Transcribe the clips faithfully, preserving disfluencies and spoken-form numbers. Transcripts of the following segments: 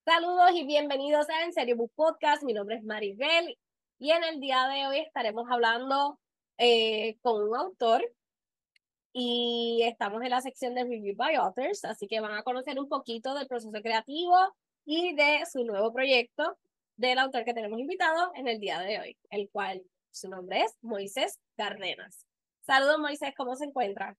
Saludos y bienvenidos a En Serio Book Podcast. Mi nombre es Maribel y en el día de hoy estaremos hablando eh, con un autor y estamos en la sección de Review by Authors, así que van a conocer un poquito del proceso creativo y de su nuevo proyecto del autor que tenemos invitado en el día de hoy, el cual su nombre es Moisés Cárdenas. Saludos, Moisés, ¿cómo se encuentra?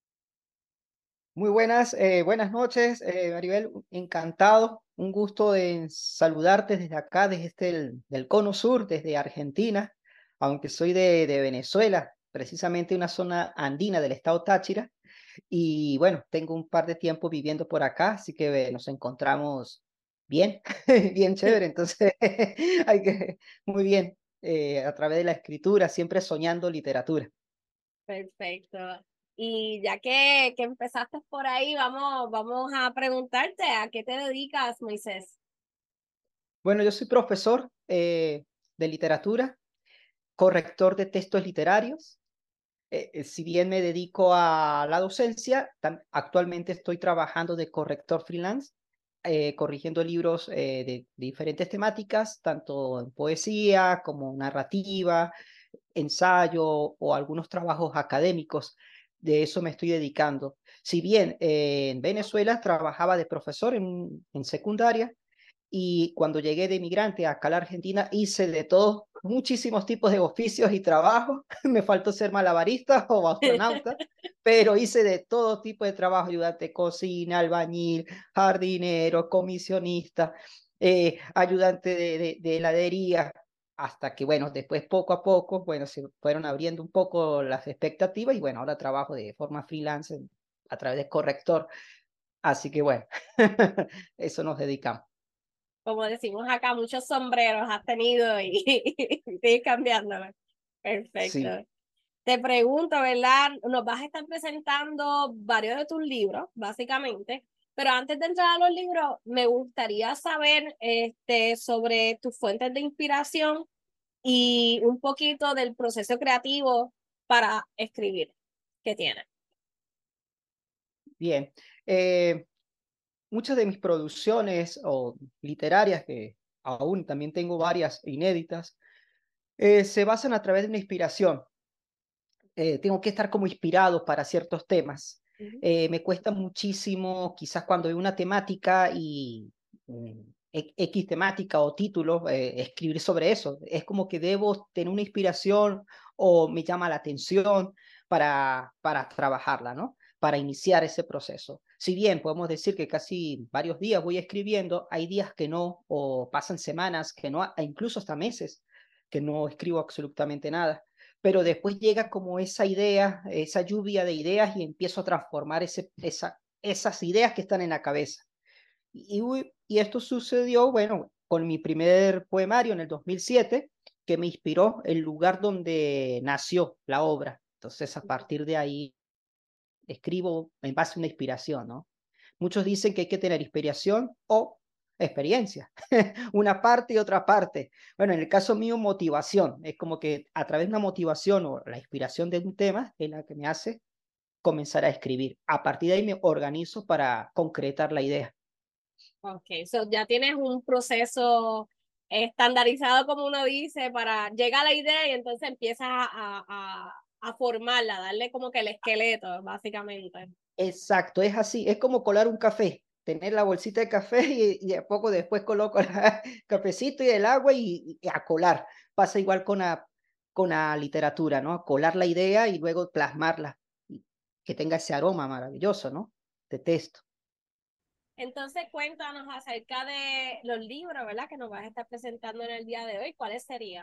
Muy buenas, eh, buenas noches, eh, Maribel, encantado, un gusto de saludarte desde acá, desde este, el, del Cono Sur, desde Argentina, aunque soy de, de Venezuela, precisamente una zona andina del estado Táchira, y bueno, tengo un par de tiempo viviendo por acá, así que eh, nos encontramos bien, bien chévere, entonces hay que, muy bien, eh, a través de la escritura, siempre soñando literatura. Perfecto. Y ya que, que empezaste por ahí, vamos, vamos a preguntarte a qué te dedicas, Moisés. Bueno, yo soy profesor eh, de literatura, corrector de textos literarios. Eh, eh, si bien me dedico a la docencia, tam- actualmente estoy trabajando de corrector freelance, eh, corrigiendo libros eh, de, de diferentes temáticas, tanto en poesía como narrativa, ensayo o algunos trabajos académicos. De eso me estoy dedicando. Si bien eh, en Venezuela trabajaba de profesor en, en secundaria, y cuando llegué de migrante acá a la Argentina hice de todos muchísimos tipos de oficios y trabajos. Me faltó ser malabarista o astronauta, pero hice de todo tipo de trabajo: ayudante de cocina, albañil, jardinero, comisionista, eh, ayudante de, de, de heladería, hasta que, bueno, después poco a poco, bueno, se fueron abriendo un poco las expectativas y, bueno, ahora trabajo de forma freelance a través de corrector. Así que, bueno, eso nos dedicamos. Como decimos acá, muchos sombreros has tenido y, y sigues cambiándolo. Perfecto. Sí. Te pregunto, ¿verdad? Nos vas a estar presentando varios de tus libros, básicamente, pero antes de entrar a los libros, me gustaría saber este, sobre tus fuentes de inspiración y un poquito del proceso creativo para escribir que tienes. Bien, eh, muchas de mis producciones o literarias, que aún también tengo varias inéditas, eh, se basan a través de una inspiración. Eh, tengo que estar como inspirado para ciertos temas. Ujú. Eh, me cuesta muchísimo, quizás cuando veo una temática y mm, e- X temática o título, eh, escribir sobre eso. Es como que debo tener una inspiración o me llama la atención para, para trabajarla, ¿no? Para iniciar ese proceso. Si bien podemos decir que casi varios días voy escribiendo, hay días que no, o pasan semanas que no, e incluso hasta meses que no escribo absolutamente nada, pero después llega como esa idea, esa lluvia de ideas y empiezo a transformar ese, esa, esas ideas que están en la cabeza. Y, y esto sucedió, bueno, con mi primer poemario en el dos mil siete, que me inspiró el lugar donde nació la obra. Entonces, a partir de ahí, escribo en base a una inspiración, ¿no? Muchos dicen que hay que tener inspiración o experiencia, una parte y otra parte. Bueno, en el caso mío, motivación. Es como que a través de una motivación o la inspiración de un tema es la que me hace comenzar a escribir. A partir de ahí me organizo para concretar la idea. Ok, so ya tienes un proceso estandarizado, como uno dice, para llegar a la idea y entonces empiezas a, a, a formarla, darle como que el esqueleto, básicamente. Exacto, es así. Es como colar un café. Tener la bolsita de café y, y a poco después coloco el cafecito y el agua y, y a colar. Pasa igual con la, con la literatura, ¿no? Colar la idea y luego plasmarla. Y que tenga ese aroma maravilloso, ¿no? De texto. Entonces cuéntanos acerca de los libros, ¿verdad? Que nos vas a estar presentando en el día de hoy. ¿Cuáles serían?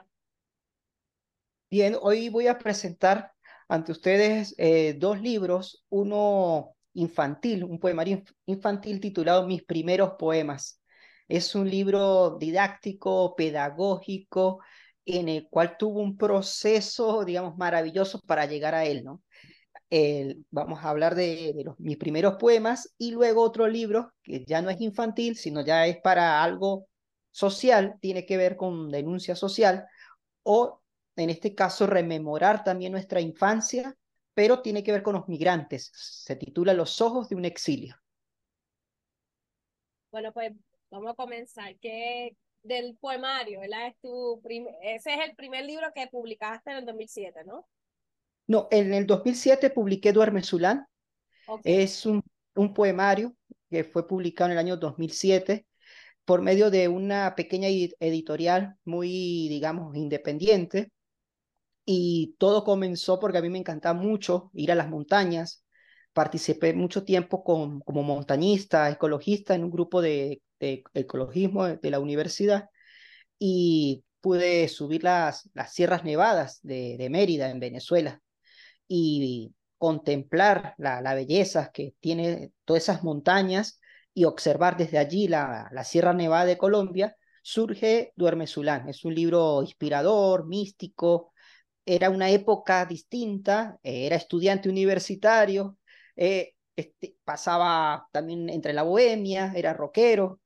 Bien, hoy voy a presentar ante ustedes eh, dos libros, uno infantil, un poemario inf- infantil titulado Mis primeros poemas. Es un libro didáctico, pedagógico, en el cual tuvo un proceso, digamos, maravilloso para llegar a él, ¿no? El- vamos a hablar de, de los, mis primeros poemas y luego otro libro que ya no es infantil, sino ya es para algo social, tiene que ver con denuncia social o en este caso rememorar también nuestra infancia, pero tiene que ver con los migrantes. Se titula Los ojos de un exilio. Bueno, pues Vamos a comenzar. ¿Qué del poemario, ¿verdad? Es tu prim- ese es el primer libro que publicaste en el dos mil siete, ¿no? No, en el dos mil siete publiqué Duerme Zulán. Ok, Es un, un poemario que fue publicado en el año dos mil siete por medio de una pequeña edi- editorial muy, digamos, independiente. Y todo comenzó porque a mí me encantaba mucho ir a las montañas. Participé mucho tiempo con, como montañista, ecologista en un grupo de, de ecologismo de, de la universidad y pude subir las, las Sierras Nevadas de, de Mérida en Venezuela y contemplar la, la belleza que tiene todas esas montañas y observar desde allí la, la Sierra Nevada de Colombia. Surge Duerme Zulán. Es un libro inspirador, místico. Era una época distinta, eh, era estudiante universitario, eh, este, pasaba también entre la bohemia, era rockero,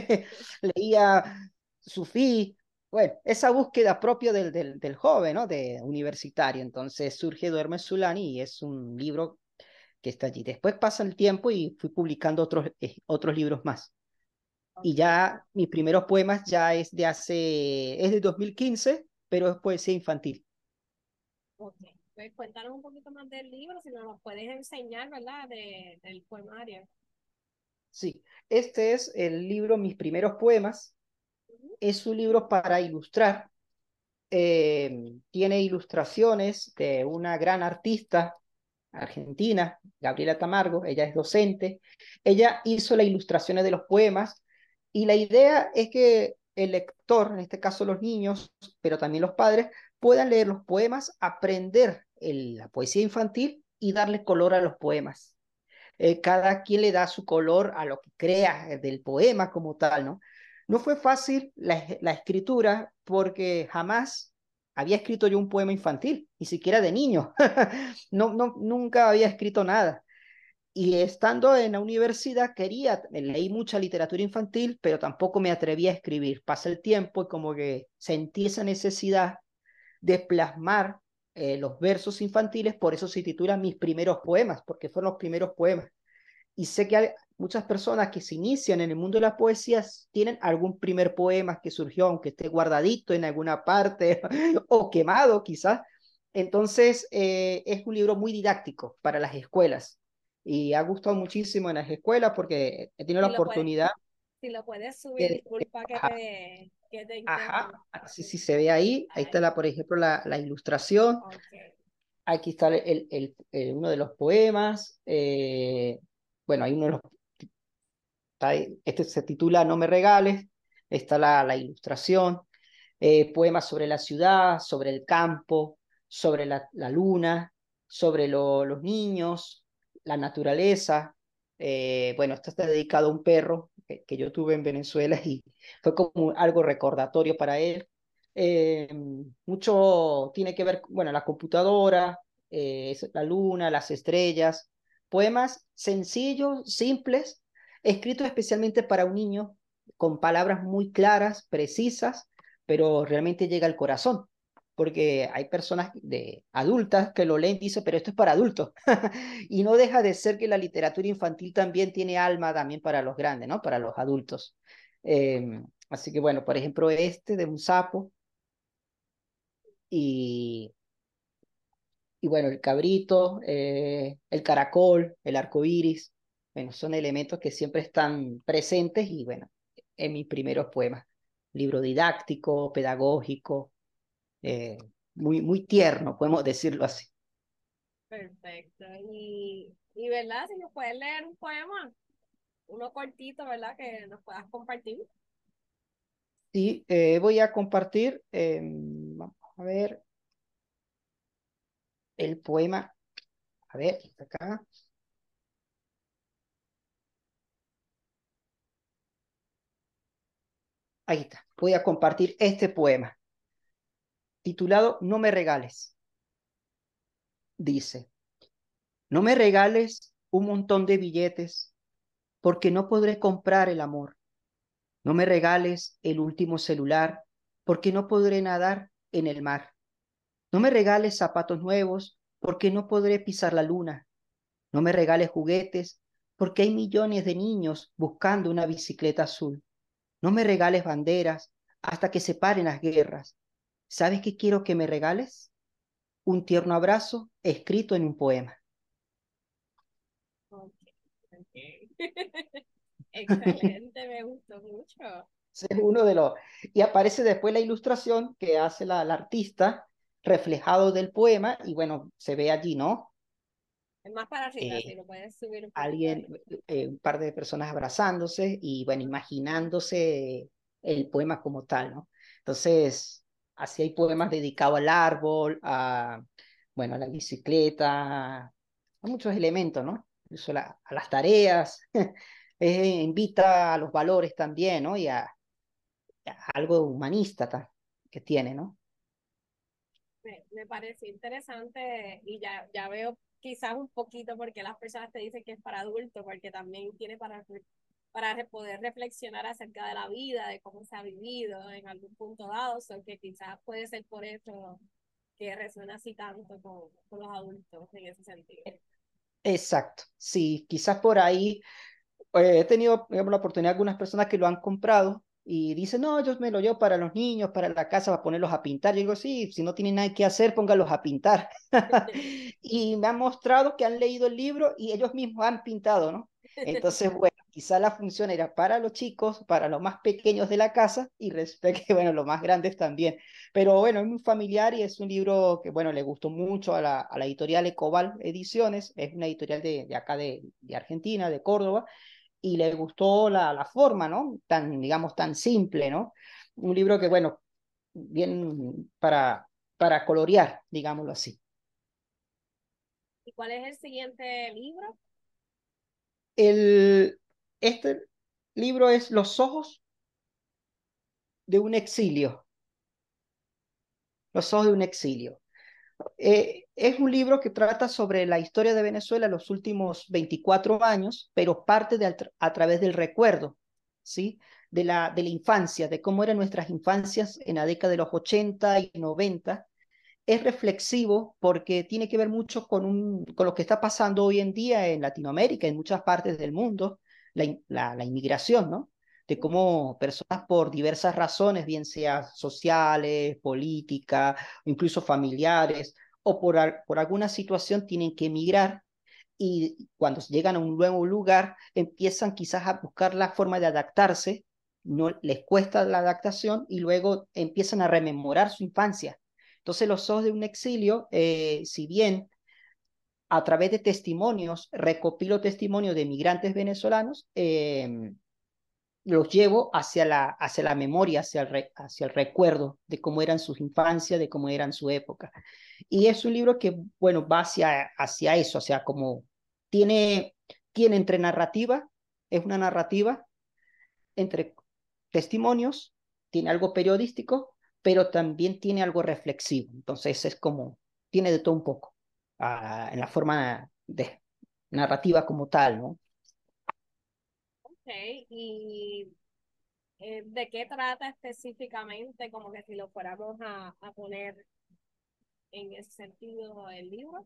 leía sufí, bueno, esa búsqueda propia del, del, del joven, ¿no? De universitario. Entonces surge Duerme Zulani y es un libro que está allí. Después pasa el tiempo y fui publicando otros, eh, otros libros más. Y ok, ya mis primeros poemas ya es de hace, es de dos mil quince, pero es poesía infantil. ok. Pues cuéntanos un poquito más del libro, si nos lo puedes enseñar, ¿verdad? De, del poemario. Sí, este es el libro Mis primeros poemas. Ujú. Es un libro para ilustrar. Eh, tiene ilustraciones de una gran artista argentina, Gabriela Tamargo. Ella es docente. Ella hizo las ilustraciones de los poemas y la idea es que el lector, en este caso los niños, pero también los padres, puedan leer los poemas, aprender el- la poesía infantil y darle color a los poemas. Eh, cada quien le da su color a lo que crea eh, del poema como tal, ¿no? No fue fácil la, la escritura porque jamás había escrito yo un poema infantil, ni siquiera de niño. No, no, nunca había escrito nada. Y estando en la universidad quería, leí mucha literatura infantil, pero tampoco me atreví a escribir. Pasa el tiempo y como que sentí esa necesidad de plasmar eh, los versos infantiles, por eso se titula Mis primeros poemas, porque fueron los primeros poemas. Y sé que hay muchas personas que se inician en el mundo de las poesías tienen algún primer poema que surgió, aunque esté guardadito en alguna parte o quemado quizás. Entonces, eh, es un libro muy didáctico para las escuelas y ha gustado muchísimo en las escuelas porque he tenido la Si lo puedes, oportunidad si lo puedes subir, de... disculpa que Ajá, te, que te ajá, interrumpa. sí, sí, se ve ahí. Ahí está, Ay, la, por ejemplo, la, la ilustración. ok. Aquí está el, el, el, uno de los poemas. Eh, bueno, hay uno de los este se titula No me regales, está la, la ilustración, eh, poemas sobre la ciudad, sobre el campo, sobre la, la luna, sobre lo, los niños, la naturaleza. Eh, bueno, esto está dedicado a un perro que, que, yo tuve en Venezuela y fue como algo recordatorio para él. Eh, mucho tiene que ver, bueno, la computadora, eh, la luna, las estrellas, poemas sencillos, simples, escritos especialmente para un niño, con palabras muy claras, precisas, pero realmente llega al corazón, porque hay personas de adultas que lo leen y dicen, pero esto es para adultos, y no deja de ser que la literatura infantil también tiene alma también para los grandes, ¿no? Para los adultos. Eh, así que bueno, por ejemplo, este de un sapo y, y bueno, el cabrito, eh, el caracol, el arco iris, bueno, son elementos que siempre están presentes y bueno, en mis primeros poemas. Libro didáctico, pedagógico, eh, muy, muy tierno, podemos decirlo así. Perfecto. Y, y ¿verdad? Si nos puedes leer un poema, uno cortito, ¿verdad? Que nos puedas compartir. Y eh, voy a compartir, eh, vamos a ver, el poema, a ver, acá, ahí está, voy a compartir este poema, titulado No me regales. Dice, no me regales un montón de billetes, porque no podré comprar el amor. No me regales el último celular, porque no podré nadar en el mar. No me regales zapatos nuevos, porque no podré pisar la luna. No me regales juguetes, porque hay millones de niños buscando una bicicleta azul. No me regales banderas hasta que se paren las guerras. ¿Sabes qué quiero que me regales? Un tierno abrazo escrito en un poema. Ok, ok. Excelente, me gustó mucho. Ese es uno de los... Y aparece después la ilustración que hace la, la artista reflejado del poema y bueno, se ve allí, ¿no? Es más para arriba, si Eh, lo puedes subir un poquito alguien, ahí. eh, un par de personas abrazándose y bueno, imaginándose el poema como tal, ¿no? Entonces, así hay poemas dedicados al árbol, a, bueno, a la bicicleta, a muchos elementos, ¿no? Incluso la- a las tareas, eh, invita a los valores también, ¿no? Y a, a algo humanista ta- que tiene, ¿no? Me, me pareció interesante y ya, ya veo quizás un poquito porque las personas te dicen que es para adultos, porque también tiene para, para re- poder reflexionar acerca de la vida, de cómo se ha vivido en algún punto dado, o sea, que quizás puede ser por eso que resuena así tanto con, con los adultos en ese sentido. Exacto, sí, quizás por ahí eh, he tenido, digamos, la oportunidad de algunas personas que lo han comprado y dicen, no, yo me lo llevo para los niños, para la casa, para ponerlos a pintar. Yo digo, sí, si no tienen nada que hacer, póngalos a pintar. Y me han mostrado que han leído el libro y ellos mismos han pintado, ¿no? Entonces, bueno, quizá la función era para los chicos, para los más pequeños de la casa y respecto, bueno, los más grandes también. Pero bueno, es muy familiar y es un libro que, bueno, le gustó mucho a la, a la editorial Ecobal Ediciones, es una editorial de, de acá de, de Argentina, de Córdoba, y le gustó la, la forma, ¿no? Tan, digamos, tan simple, ¿no? Un libro que, bueno, bien para, para colorear, digámoslo así. ¿Y cuál es el siguiente libro? El, este libro es Los ojos de un exilio, Los ojos de un exilio. Eh, es un libro que trata sobre la historia de Venezuela en los últimos veinticuatro años, pero parte de, a través del recuerdo, ¿sí? De la, de la infancia, de cómo eran nuestras infancias en la década de los ochenta y noventa. Es reflexivo porque tiene que ver mucho con, un, con lo que está pasando hoy en día en Latinoamérica, en muchas partes del mundo, la, la, la inmigración, ¿no? De cómo personas por diversas razones, bien sea sociales, políticas, incluso familiares, o por, por alguna situación tienen que emigrar y cuando llegan a un nuevo lugar empiezan quizás a buscar la forma de adaptarse, no les cuesta la adaptación y luego empiezan a rememorar su infancia. Entonces los ojos de un exilio, eh, si bien a través de testimonios, recopilo testimonios de migrantes venezolanos, eh, los llevo hacia la, hacia la memoria, hacia el, re, hacia el recuerdo de cómo eran sus infancias, de cómo eran su época. Y es un libro que, bueno, va hacia, hacia eso, o sea, como tiene, tiene entre narrativa, es una narrativa entre testimonios, tiene algo periodístico, pero también tiene algo reflexivo. Entonces es como, tiene de todo un poco, uh, en la forma de narrativa como tal, ¿no? Ok, y eh, ¿de qué trata específicamente? Como que si lo fuéramos a, a poner en ese sentido el libro.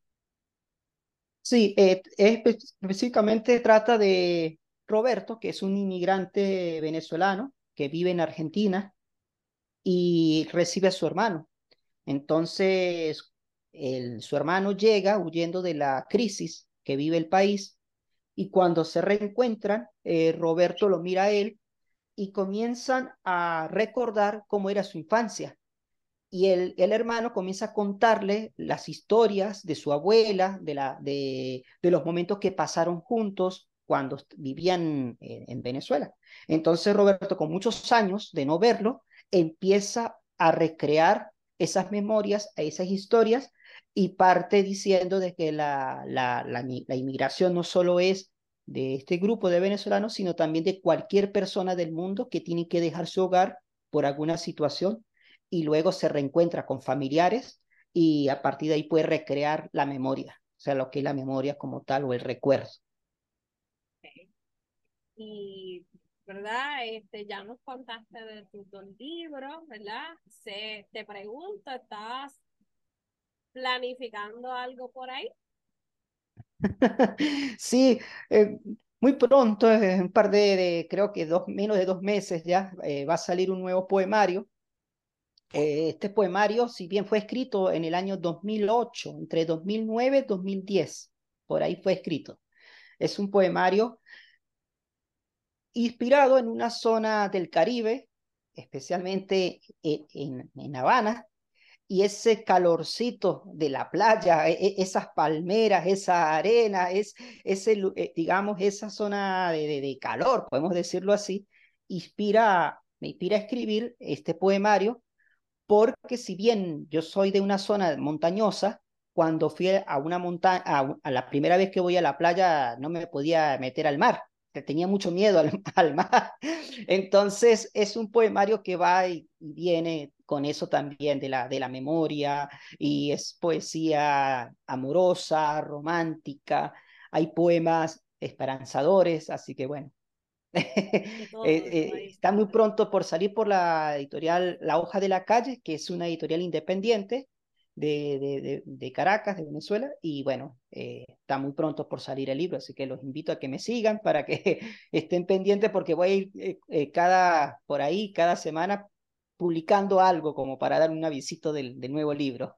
Sí, eh, espe- específicamente trata de Roberto, que es un inmigrante venezolano que vive en Argentina y recibe a su hermano. Entonces, el, su hermano llega huyendo de la crisis que vive el país y cuando se reencuentran, eh, Roberto lo mira a él y comienzan a recordar cómo era su infancia y el, el hermano comienza a contarle las historias de su abuela, de, la, de, de los momentos que pasaron juntos cuando vivían en, en Venezuela. Entonces Roberto, con muchos años de no verlo, empieza a recrear esas memorias, esas historias, y parte diciendo de que la, la, la, la inmigración no solo es de este grupo de venezolanos, sino también de cualquier persona del mundo que tiene que dejar su hogar por alguna situación y luego se reencuentra con familiares y a partir de ahí puede recrear la memoria, o sea, lo que es la memoria como tal o el recuerdo. Okay. Y, ¿verdad? Este, ya nos contaste de tus dos libros, ¿verdad? Se, te pregunto, ¿estás planificando algo por ahí? Sí, eh, Muy pronto, en un par de, de, creo que dos, menos de dos meses ya, eh, va a salir un nuevo poemario. Eh, este poemario, si bien fue escrito en el año dos mil ocho, entre dos mil nueve y dos mil diez, por ahí fue escrito. Es un poemario inspirado en una zona del Caribe, especialmente en, en, en Habana, y ese calorcito de la playa, e, e, esas palmeras, esa arena, es, ese, eh, digamos, esa zona de, de, de calor, podemos decirlo así, inspira, me inspira a escribir este poemario, porque si bien yo soy de una zona montañosa, cuando fui a una montaña, a, a la primera vez que voy a la playa, no me podía meter al mar, que tenía mucho miedo al, al mar. Entonces es un poemario que va y, y viene con eso también de la, de la memoria, y es poesía amorosa, romántica, hay poemas esperanzadores, así que bueno, De eh, todo, de todo eh, ahí. está muy pronto por salir por la editorial La Hoja de la Calle, que es una editorial independiente de, de, de, de Caracas, de Venezuela, y bueno, eh, está muy pronto por salir el libro, así que los invito a que me sigan para que estén pendientes porque voy a ir eh, eh, cada, por ahí cada semana publicando algo como para dar un avisito del, del nuevo libro.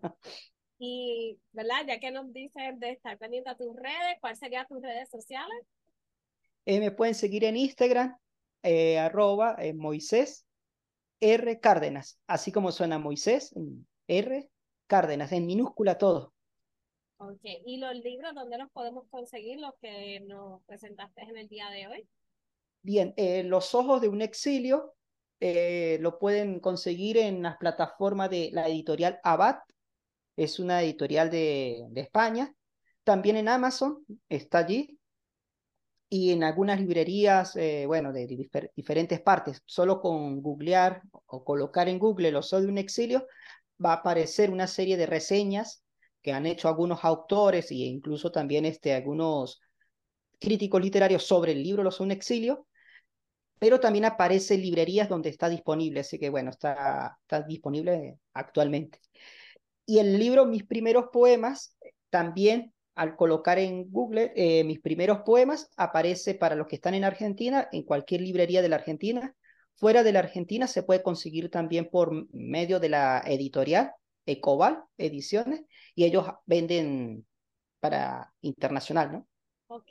Y, ¿verdad? Ya que nos dices de estar pendiente a tus redes, ¿cuáles serían tus redes sociales? Eh, me pueden seguir en Instagram, eh, arroba eh, Moisés R. Cárdenas, así como suena Moisés, R. Cárdenas, en minúscula todo. Ok, ¿y los libros dónde los podemos conseguir, los que nos presentaste en el día de hoy? Bien, eh, Los Ojos de un Exilio eh, lo pueden conseguir en las plataformas de la editorial Abad, es una editorial de, de España. También en Amazon está allí, y en algunas librerías, eh, bueno, de difer diferentes partes. Solo con googlear o colocar en Google Los Ojos de un Exilio va a aparecer una serie de reseñas que han hecho algunos autores e incluso también este, algunos críticos literarios sobre el libro Los Ojos de un Exilio, pero también aparece en librerías donde está disponible, así que bueno, está, está disponible actualmente. Y el libro Mis primeros poemas, también al colocar en Google eh, Mis primeros poemas, aparece para los que están en Argentina, en cualquier librería de la Argentina. Fuera de la Argentina se puede conseguir también por medio de la editorial Ecobal Ediciones, y ellos venden para internacional, ¿no? Ok,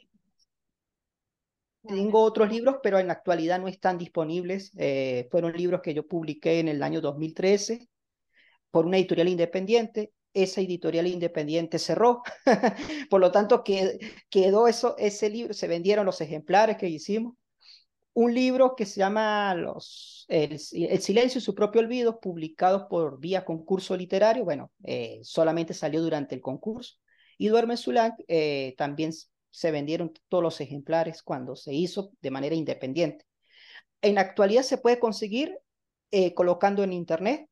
vale. Tengo otros libros, pero en la actualidad no están disponibles. Eh, fueron libros que yo publiqué en el año dos mil trece por una editorial independiente. Esa editorial independiente cerró, por lo tanto que, quedó eso, ese libro, se vendieron los ejemplares que hicimos. Un libro que se llama los, el, el silencio y su propio olvido, publicado por vía concurso literario, bueno, eh, solamente salió durante el concurso. Y Duerme Sulang, eh, también se vendieron todos los ejemplares cuando se hizo de manera independiente. En la actualidad se puede conseguir eh, colocando en internet,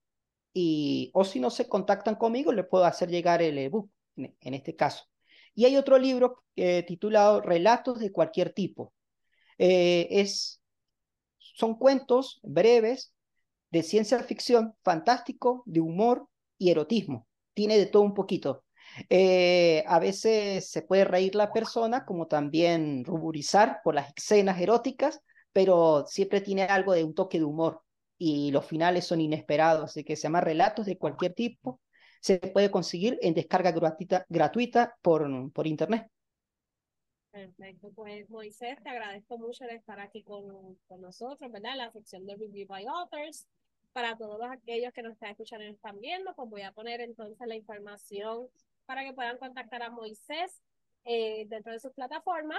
y, o si no se contactan conmigo, les puedo hacer llegar el ebook en, en este caso. Y hay otro libro eh, titulado Relatos de cualquier tipo. Eh, es, son cuentos breves de ciencia ficción, fantástico, de humor y erotismo. Tiene de todo un poquito. Eh, a veces se puede reír la persona, como también ruborizar por las escenas eróticas, pero siempre tiene algo de un toque de humor, y los finales son inesperados, así que se llama Relatos de cualquier tipo. Se puede conseguir en descarga gratuita, gratuita por, por internet. Perfecto, pues Moisés, te agradezco mucho de estar aquí con, con nosotros, ¿verdad? La sección de Review by Authors. Para todos aquellos que nos están escuchando y nos están viendo, pues voy a poner entonces la información para que puedan contactar a Moisés eh, dentro de su plataforma.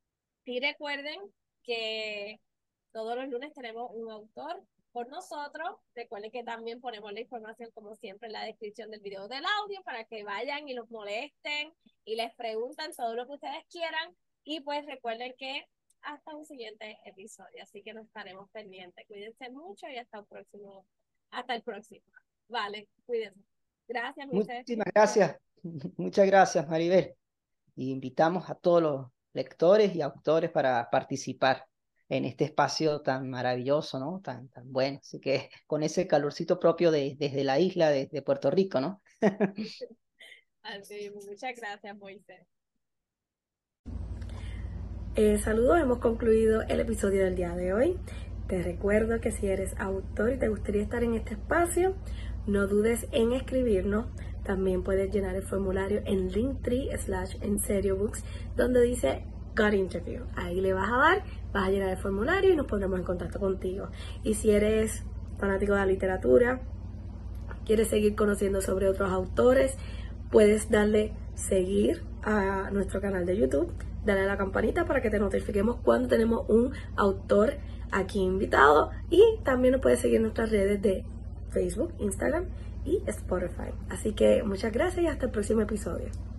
Y recuerden que todos los lunes tenemos un autor por nosotros. Recuerden que también ponemos la información, como siempre, en la descripción del video del audio para que vayan y los molesten y les preguntan todo lo que ustedes quieran. Y pues recuerden que hasta un siguiente episodio. Así que nos estaremos pendientes. Cuídense mucho y hasta el próximo. Hasta el próximo. Vale, cuídense. Gracias, Moisés. Muchísimas gracias. Muchas gracias, Maribel. Y invitamos a todos los lectores y autores para participar en este espacio tan maravilloso, ¿no? Tan, tan bueno. Así que con ese calorcito propio de, desde la isla de, de Puerto Rico, ¿no? Así, muchas gracias, Moisés. Eh, saludos, hemos concluido el episodio del día de hoy. Te recuerdo que si eres autor y te gustaría estar en este espacio, no dudes en escribirnos. También puedes llenar el formulario en linktree slash en serio books, donde dice Got Interview. Ahí le vas a dar, vas a llenar el formulario y nos pondremos en contacto contigo. Y si eres fanático de la literatura, quieres seguir conociendo sobre otros autores, puedes darle seguir a nuestro canal de YouTube, darle a la campanita para que te notifiquemos cuando tenemos un autor aquí invitado, y también nos puedes seguir en nuestras redes de Facebook, Instagram y Spotify. Así que muchas gracias y hasta el próximo episodio.